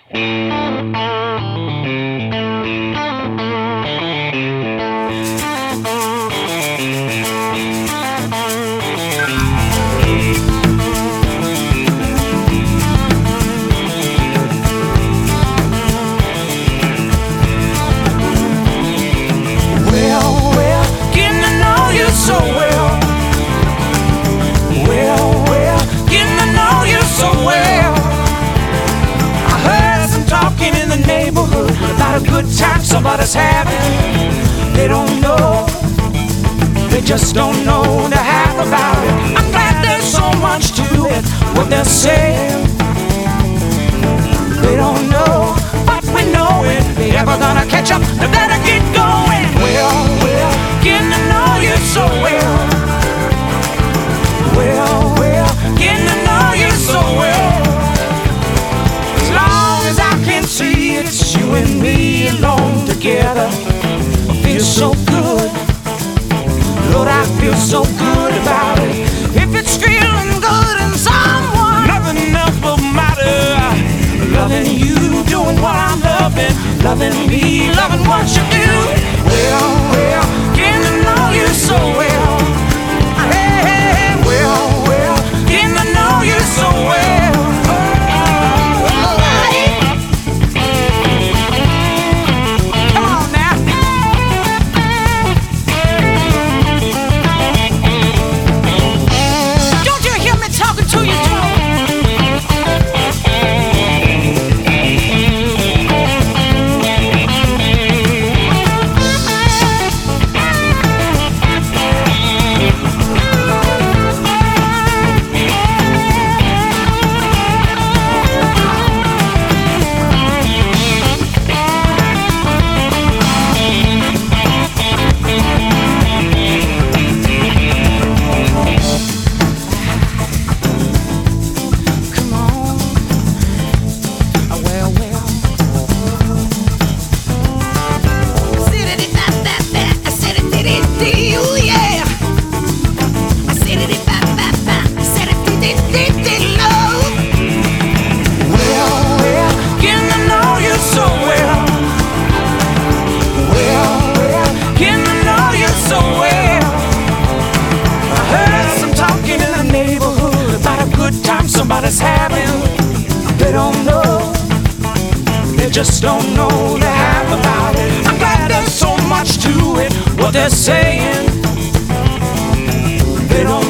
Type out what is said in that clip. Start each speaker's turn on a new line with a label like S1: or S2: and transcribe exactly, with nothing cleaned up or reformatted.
S1: A good time somebody's having. They don't know, they just don't know the half about it. I'm glad there's so much to it, what they're saying. They don't know, but we know it. They ever gonna catch up, they better get going. Well, well, getting to know you so well. Well, well, getting to know you so well. As long as I can see it, it's you and me alone together. I feel so good, Lord, I feel so good about it. If it's feeling good in someone, nothing else will matter. Loving you, doing what I'm loving, loving me, loving what you do. Well, well, getting to know you so well. Hey, hey, hey, well, well, getting to know you so well. Somebody's having, they don't know, they just don't know the half about it. I'm glad there's so much to it, what they're saying, they don't